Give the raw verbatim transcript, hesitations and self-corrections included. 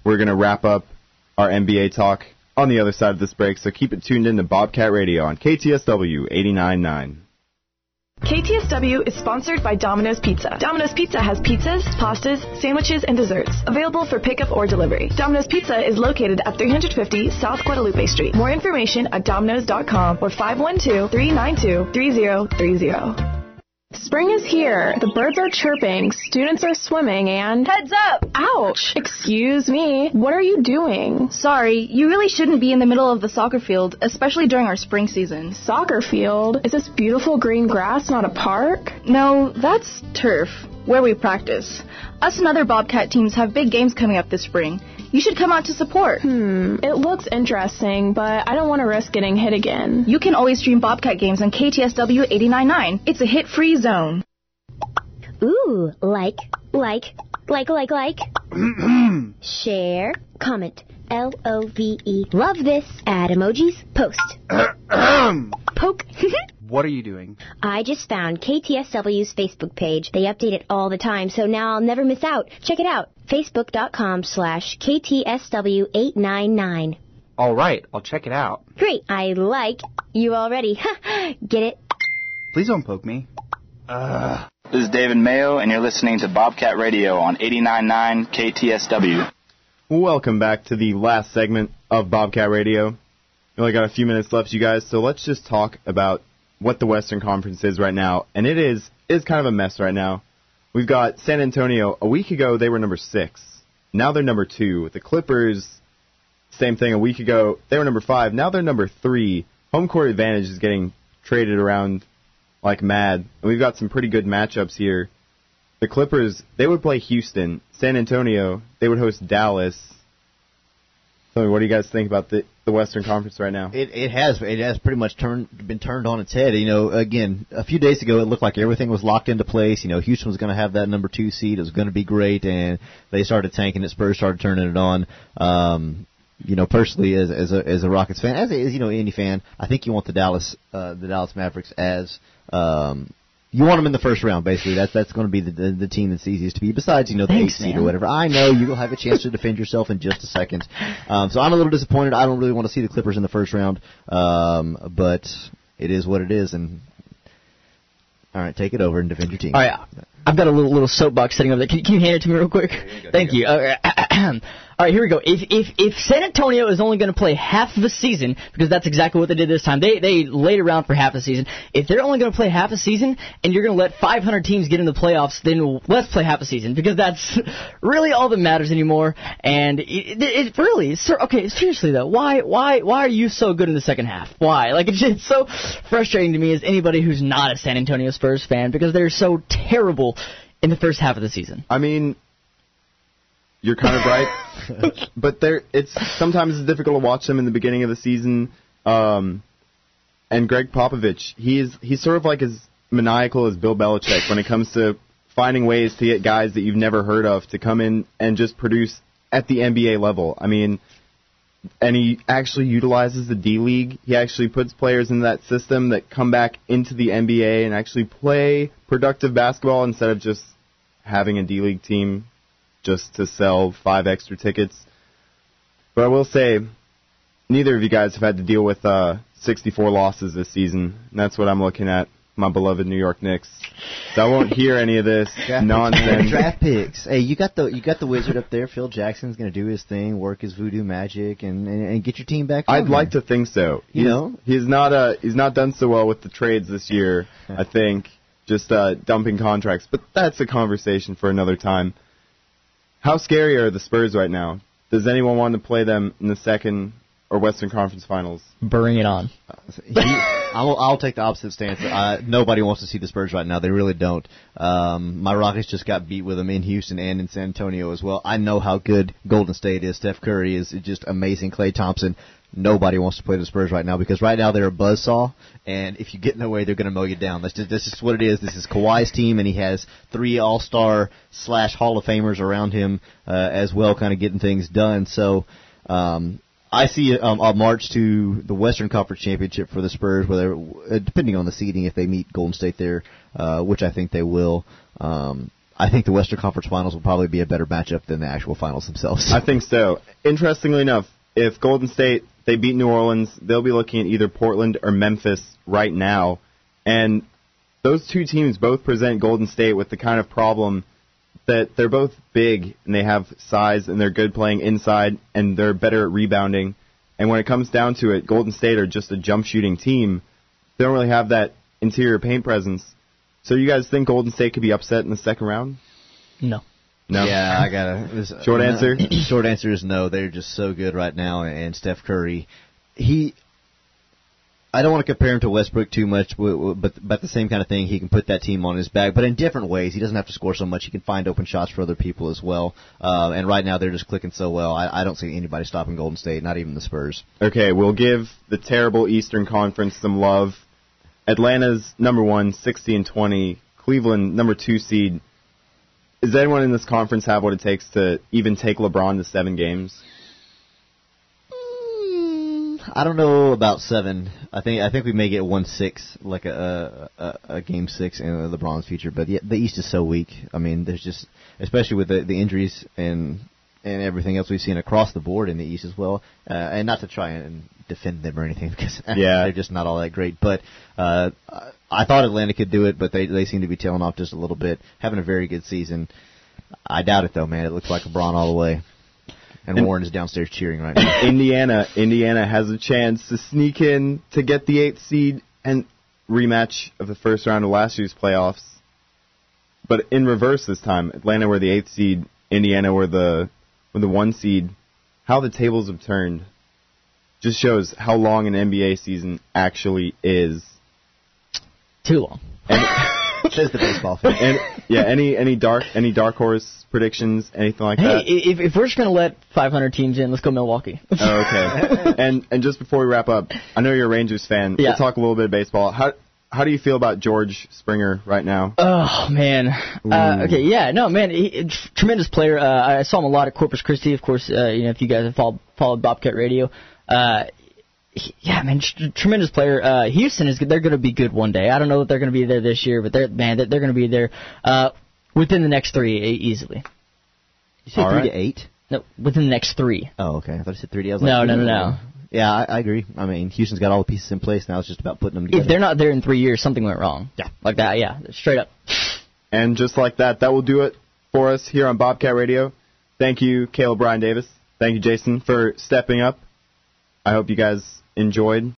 We're going to wrap up our N B A talk on the other side of this break, so keep it tuned in to Bobcat Radio on K T S W eighty-nine point nine. K T S W is sponsored by Domino's Pizza. Domino's Pizza has pizzas, pastas, sandwiches, and desserts available for pickup or delivery. Domino's Pizza is located at three fifty South Guadalupe Street. More information at domino's dot com or five one two, three nine two, three zero three zero. Spring is here. The birds are chirping, students are swimming, and... Heads up! Ouch! Excuse me. What are you doing? Sorry, you really shouldn't be in the middle of the soccer field, especially during our spring season. Soccer field? Is this beautiful green grass not a park? No, that's turf, where we practice. Us and other Bobcat teams have big games coming up this spring. You should come out to support. Hmm, it looks interesting, but I don't want to risk getting hit again. You can always stream Bobcat games on K T S W eighty-nine point nine. It's a hit-free zone. Ooh, like, like, like, like, like. Share, comment, L O V E. Love this. Add emojis, post. Poke. What are you doing? I just found K T S W's Facebook page. They update it all the time, so now I'll never miss out. Check it out. Facebook.com slash KTSW899. All right, I'll check it out. Great. I like you already. Get it? Please don't poke me. Ugh. This is David Mayo, and you're listening to Bobcat Radio on eighty-nine point nine K T S W. Welcome back to the last segment of Bobcat Radio. We only got a few minutes left, you guys, so let's just talk about what the Western Conference is right now. And it is is kind of a mess right now. We've got San Antonio. A week ago, they were number six. Now they're number two. The Clippers, same thing. A week ago, they were number five. Now they're number three. Home court advantage is getting traded around like mad. And we've got some pretty good matchups here. The Clippers, they would play Houston. San Antonio, they would host Dallas. So what do you guys think about the the Western Conference right now? It it has it has pretty much turned been turned on its head. You know, again, a few days ago it looked like everything was locked into place. You know, Houston was going to have that number two seed. It was going to be great, and they started tanking it. Spurs started turning it on. Um, you know, personally, as as a as a Rockets fan, as a, as you know, any fan, I think you want the Dallas uh, the Dallas Mavericks as um, you want them in the first round, basically. That's that's going to be the, the the team that's easiest to beat. Besides, you know, the Thanks, eighth seed man. or whatever. I know you will have a chance to defend yourself in just a second. Um, so I'm a little disappointed. I don't really want to see the Clippers in the first round, um, but it is what it is. And all right, take it over and defend your team. All right, I've got a little little soapbox sitting over there. Can, can you hand it to me real quick? Go, Thank you. All right. All right, here we go. If if if San Antonio is only going to play half of a season, because that's exactly what they did this time, they they laid around for half a season. If they're only going to play half a season, and you're going to let five hundred teams get in the playoffs, then let's play half a season, because that's really all that matters anymore. And it, it, it really, sir, okay, seriously though, why why why are you so good in the second half? Why? Like, it's just so frustrating to me as anybody who's not a San Antonio Spurs fan, because they're so terrible in the first half of the season. I mean, you're kind of right, but there it's sometimes it's difficult to watch them in the beginning of the season. Um, and Greg Popovich, he's he's sort of like as maniacal as Bill Belichick when it comes to finding ways to get guys that you've never heard of to come in and just produce at the N B A level. I mean, and he actually utilizes the D League. He actually puts players in that system that come back into the N B A and actually play productive basketball instead of just having a D League team just to sell five extra tickets. But I will say, neither of you guys have had to deal with uh, sixty-four losses this season, and that's what I'm looking at, my beloved New York Knicks. So I won't hear any of this Draft nonsense. Picks, draft picks. Hey, you got the you got the wizard up there. Phil Jackson's going to do his thing, work his voodoo magic, and, and, and get your team back. I'd on like there. to think so. You he's, know, he's not uh he's not done so well with the trades this year. I think just uh, dumping contracts, but that's a conversation for another time. How scary are the Spurs right now? Does anyone want to play them in the second or Western Conference Finals? Bring it on. He, I'll, I'll take the opposite stance. Uh, nobody wants to see the Spurs right now. They really don't. Um, my Rockets just got beat with them in Houston and in San Antonio as well. I know how good Golden State is. Steph Curry is just amazing. Klay Thompson. Nobody wants to play the Spurs right now because right now they're a buzzsaw, and if you get in their way, they're going to mow you down. That's just, this is what it is. This is Kawhi's team, and he has three All-Star slash Hall of Famers around him uh, as well, kind of getting things done. So um, I see um, a march to the Western Conference Championship for the Spurs, whether uh, depending on the seeding, if they meet Golden State there, uh, which I think they will. Um, I think the Western Conference Finals will probably be a better matchup than the actual finals themselves. I think so. Interestingly enough, if Golden State, they beat New Orleans, they'll be looking at either Portland or Memphis right now. And those two teams both present Golden State with the kind of problem that they're both big and they have size and they're good playing inside and they're better at rebounding. And when it comes down to it, Golden State are just a jump shooting team. They don't really have that interior paint presence. So you guys think Golden State could be upset in the second round? No. No. Yeah, I gotta. Short answer. Short answer is no. They're just so good right now, and Steph Curry, he. I don't want to compare him to Westbrook too much, but but the same kind of thing. He can put that team on his back, but in different ways. He doesn't have to score so much. He can find open shots for other people as well. Uh, and right now they're just clicking so well. I, I don't see anybody stopping Golden State, not even the Spurs. Okay, we'll give the terrible Eastern Conference some love. Atlanta's number one, sixty and twenty. Cleveland, number two seed. Does anyone in this conference have what it takes to even take LeBron to seven games? I don't know about seven. I think I think we may get one six, like a a, a game six in LeBron's future. But the, the East is so weak. I mean, there's just, especially with the, the injuries and and everything else we've seen across the board in the East as well. Uh, and not to try and defend them or anything, because yeah. they're just not all that great. But uh, I thought Atlanta could do it, but they they seem to be tailing off just a little bit. Having a very good season. I doubt it though, man. It looks like LeBron all the way. And, and Warren is downstairs cheering right now. Indiana, Indiana has a chance to sneak in to get the eighth seed and rematch of the first round of last year's playoffs. But in reverse this time, Atlanta were the eighth seed, Indiana were the were the one seed. How the tables have turned just shows how long an N B A season actually is. Too long. Says the baseball fan. And yeah, any any dark any dark horse predictions, anything like hey, that? Hey, if, if we're just gonna let five hundred teams in, let's go Milwaukee. Oh, okay. and and just before we wrap up, I know you're a Rangers fan. Yeah. We'll talk a little bit of baseball. How how do you feel about George Springer right now? Oh man. Uh, okay, yeah, no man, he, tremendous player. Uh, I saw him a lot at Corpus Christi, of course. Uh, you know, if you guys have followed, followed Bobcat Radio. Uh, Yeah, man, tr- tremendous player. Uh, Houston is they're going to be good one day. I don't know if they're going to be there this year, but they're man, they're, they're going to be there uh, within the next three easily. You said All three right. to eight? No, within the next three. Oh, okay. I thought you said three to eight. I was No, like, no, no, no. Yeah, I, I agree. I mean, Houston's got all the pieces in place now. It's just about putting them together. If they're not there in three years, something went wrong. Yeah, like that. Yeah, straight up. And just like that, that will do it for us here on Bobcat Radio. Thank you, Caleb Brian Davis. Thank you, Jason, for stepping up. I hope you guys enjoyed